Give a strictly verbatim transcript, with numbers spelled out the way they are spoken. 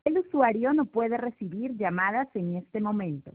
El usuario no puede recibir llamadas en este momento.